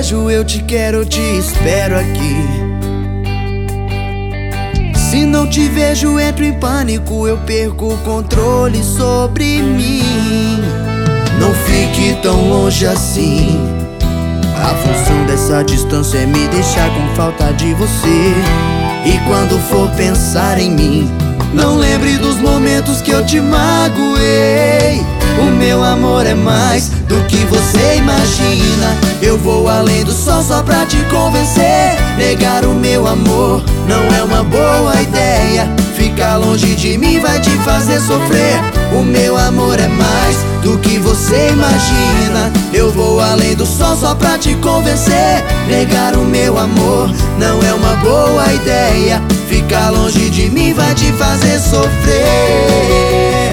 desejo, eu te quero, eu te espero aqui. Se não te vejo, entro em pânico, eu perco o controle sobre mim. Não fique tão longe assim. A função dessa distância é me deixar com falta de você. E quando for pensar em mim, não lembre dos momentos que eu te magoei. O meu amor é mais do que você imagina. Eu vou além do sol só pra te convencer. Negar o meu amor não é uma boa ideia. Ficar longe de mim vai te fazer sofrer. O meu amor é mais do que você imagina. Eu vou além do sol só pra te convencer. Negar o meu amor não é uma boa ideia. Ficar longe de mim vai te fazer sofrer.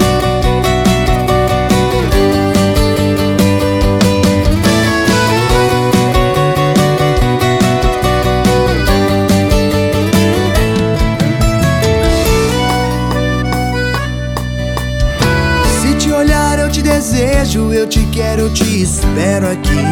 Se te olhar eu te desejo, eu te quero, eu te espero aqui.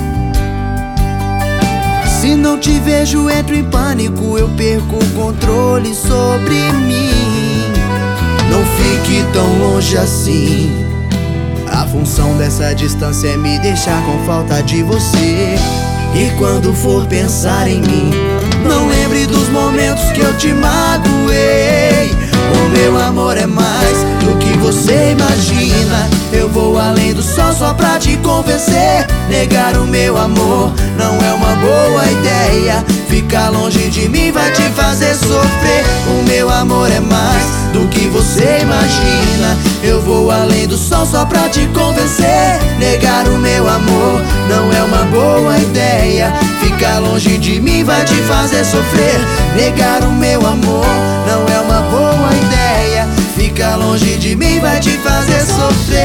Se não te vejo, entro em pânico, eu perco o controle sobre mim. Não fique tão longe assim. A função dessa distância é me deixar com falta de você. E quando for pensar em mim, não lembre dos momentos que eu te magoei. O meu amor é mais do que você imagina. Eu vou além do sol só pra te convencer. Negar o meu amor não é uma boa ideia. Ficar longe de mim vai te fazer sofrer. O meu amor é mais do que você imagina. Eu vou além do sol só pra te convencer. Negar o meu amor não é uma boa ideia. Ficar longe de mim vai te fazer sofrer. Negar o meu amor não é uma boa ideia. Ficar longe de mim vai te fazer sofrer.